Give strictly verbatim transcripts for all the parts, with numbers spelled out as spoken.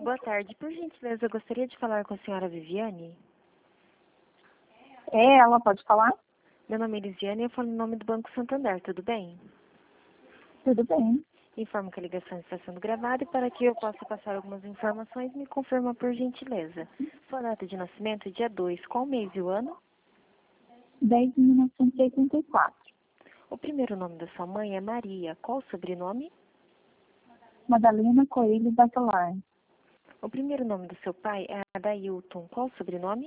Boa tarde. Por gentileza, eu gostaria de falar com a senhora Viviane. É, ela pode falar? Meu nome é Elisiane e eu falo em nome do Banco Santander, tudo bem? Tudo bem. Informo que a ligação está sendo gravada e para que eu possa passar algumas informações, me confirma por gentileza. Sua data de nascimento é dia dois, qual mês e o ano? dez de mil novecentos e oitenta e quatro. O primeiro nome da sua mãe é Maria, qual o sobrenome? Madalena Coelho Bacelar. O primeiro nome do seu pai é Adailton, qual o sobrenome?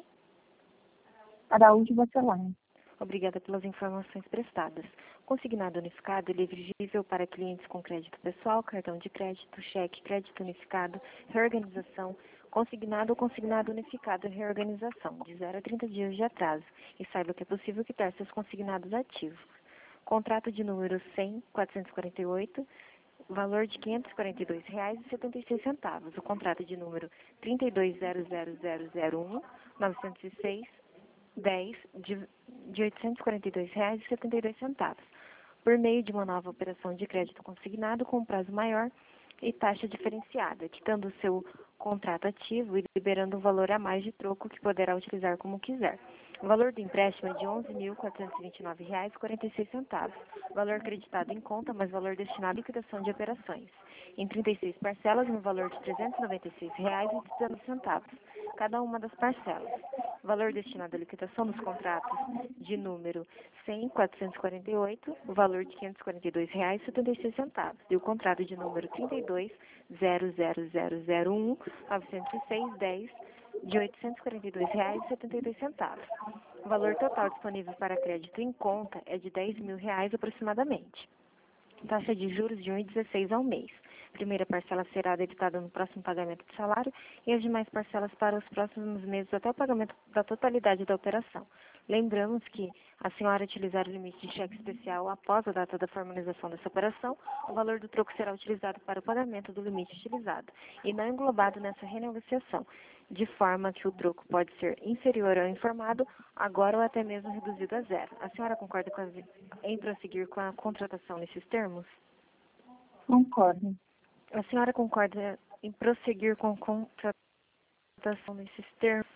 Araújo Bacelar. Obrigada pelas informações prestadas. Consignado unificado, ele é elegível para clientes com crédito pessoal, cartão de crédito, cheque, crédito unificado, reorganização, consignado ou consignado unificado e reorganização, de zero a trinta dias de atraso, e saiba que é possível quitar seus consignados ativos. Contrato de número cem, quatrocentos e quarenta e oito, valor de quinhentos e quarenta e dois reais e setenta e seis centavos. O contrato de número trinta e dois zero zero zero zero um, novecentos e seis, dez, de, de oitocentos e quarenta e dois reais e setenta e dois centavos, por meio de uma nova operação de crédito consignado com prazo maior e taxa diferenciada, quitando o seu contrato ativo e liberando um valor a mais de troco que poderá utilizar como quiser. O valor do empréstimo é de onze mil quatrocentos e vinte e nove reais e quarenta e seis centavos, valor creditado em conta, mais valor destinado à liquidação de operações, em trinta e seis parcelas no valor de trezentos e noventa e seis reais e dezenove centavos, cada uma das parcelas. Valor destinado à liquidação dos contratos de número cem, quatrocentos e quarenta e oito, o valor de quinhentos e quarenta e dois reais e setenta e seis centavos, e o contrato de número trinta e dois zero zero zero zero um, novecentos e seis, dez, de oitocentos e quarenta e dois reais e setenta e dois centavos. O valor total disponível para crédito em conta é de dez mil reais aproximadamente. Taxa de juros de um vírgula dezesseis ao mês. Primeira parcela será debitada no próximo pagamento de salário e as demais parcelas para os próximos meses até o pagamento da totalidade da operação. Lembramos que, a senhora utilizar o limite de cheque especial após a data da formalização dessa operação, o valor do troco será utilizado para o pagamento do limite utilizado e não englobado nessa renegociação, de forma que o troco pode ser inferior ao informado, agora ou até mesmo reduzido a zero. A senhora concorda com as, em prosseguir com a contratação nesses termos? Concordo. A senhora concorda em prosseguir com a contratação nesses termos?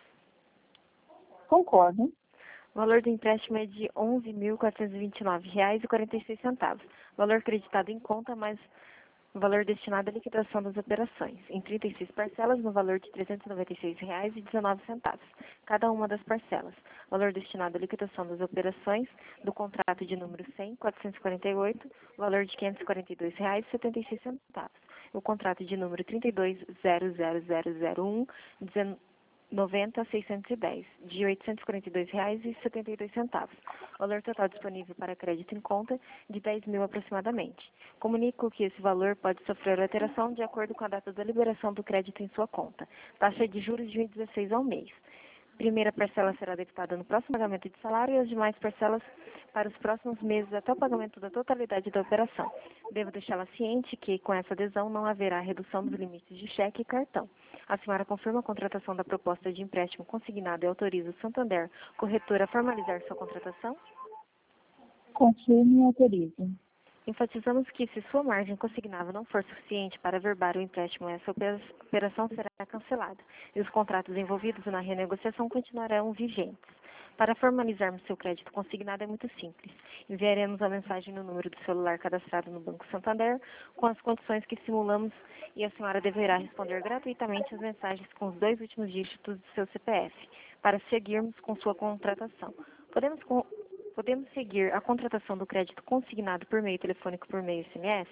Concordo. O valor do empréstimo é de onze mil quatrocentos e vinte e nove reais e quarenta e seis centavos. Valor creditado em conta, mais valor destinado à liquidação das operações, em trinta e seis parcelas no valor de trezentos e noventa e seis reais e dezenove centavos, cada uma das parcelas. Valor destinado à liquidação das operações do contrato de número cem, quatrocentos e quarenta e oito, valor de quinhentos e quarenta e dois reais e setenta e seis centavos. O contrato de número trinta e dois zero zero zero zero um, noventa, seiscentos e dez, de oitocentos e quarenta e dois reais e setenta e dois centavos. Valor total disponível para crédito em conta de dez mil aproximadamente. Comunico que esse valor pode sofrer alteração de acordo com a data da liberação do crédito em sua conta. Taxa de juros de um vírgula dezesseis ao mês. Primeira parcela será debitada no próximo pagamento de salário e as demais parcelas para os próximos meses até o pagamento da totalidade da operação. Devo deixá-la ciente que, com essa adesão, não haverá redução dos limites de cheque e cartão. A senhora confirma a contratação da proposta de empréstimo consignado e autoriza o Santander, corretora, a formalizar sua contratação? Confirmo e autorizo. Enfatizamos que, se sua margem consignável não for suficiente para averbar o empréstimo, essa operação será cancelada e os contratos envolvidos na renegociação continuarão vigentes. Para formalizarmos seu crédito consignado é muito simples. Enviaremos a mensagem no número do celular cadastrado no Banco Santander com as condições que simulamos e a senhora deverá responder gratuitamente as mensagens com os dois últimos dígitos do seu C P F para seguirmos com sua contratação. Podemos com Podemos seguir a contratação do crédito consignado por meio telefônico por meio S M S?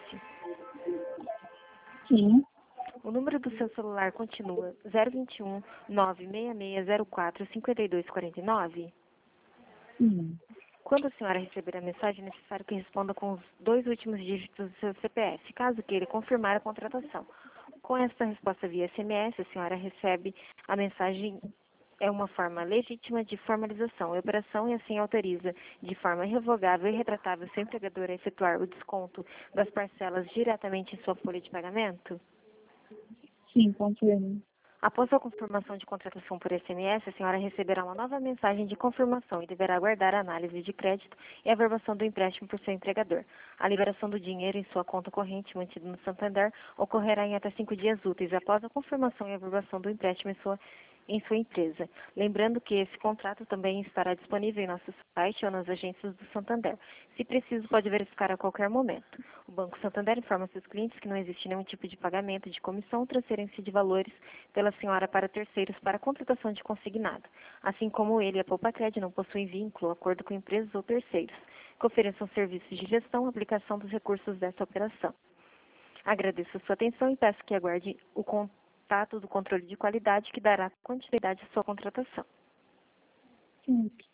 Sim. O número do seu celular continua zero vinte e um, nove seis seis zero quatro, cinco dois quatro nove? Sim. Quando a senhora receber a mensagem, é necessário que responda com os dois últimos dígitos do seu C P F, caso queira confirmar a contratação. Com esta resposta via S M S, a senhora recebe a mensagem. É uma forma legítima de formalização e operação e assim autoriza, de forma irrevogável e retratável, seu empregador a efetuar o desconto das parcelas diretamente em sua folha de pagamento? Sim, confirmo. Após a confirmação de contratação por S M S, a senhora receberá uma nova mensagem de confirmação e deverá aguardar a análise de crédito e a averbação do empréstimo por seu empregador. A liberação do dinheiro em sua conta corrente mantida no Santander ocorrerá em até cinco dias úteis após a confirmação e averbação do empréstimo em sua em sua empresa. Lembrando que esse contrato também estará disponível em nosso site ou nas agências do Santander. Se preciso, pode verificar a qualquer momento. O Banco Santander informa seus clientes que não existe nenhum tipo de pagamento de comissão ou transferência de valores pela senhora para terceiros para contratação de consignado. Assim como ele, a Poupacred não possui vínculo, acordo com empresas ou terceiros que ofereçam serviços de gestão e aplicação dos recursos dessa operação. Agradeço a sua atenção e peço que aguarde o contato do controle de qualidade que dará continuidade à sua contratação. Sim.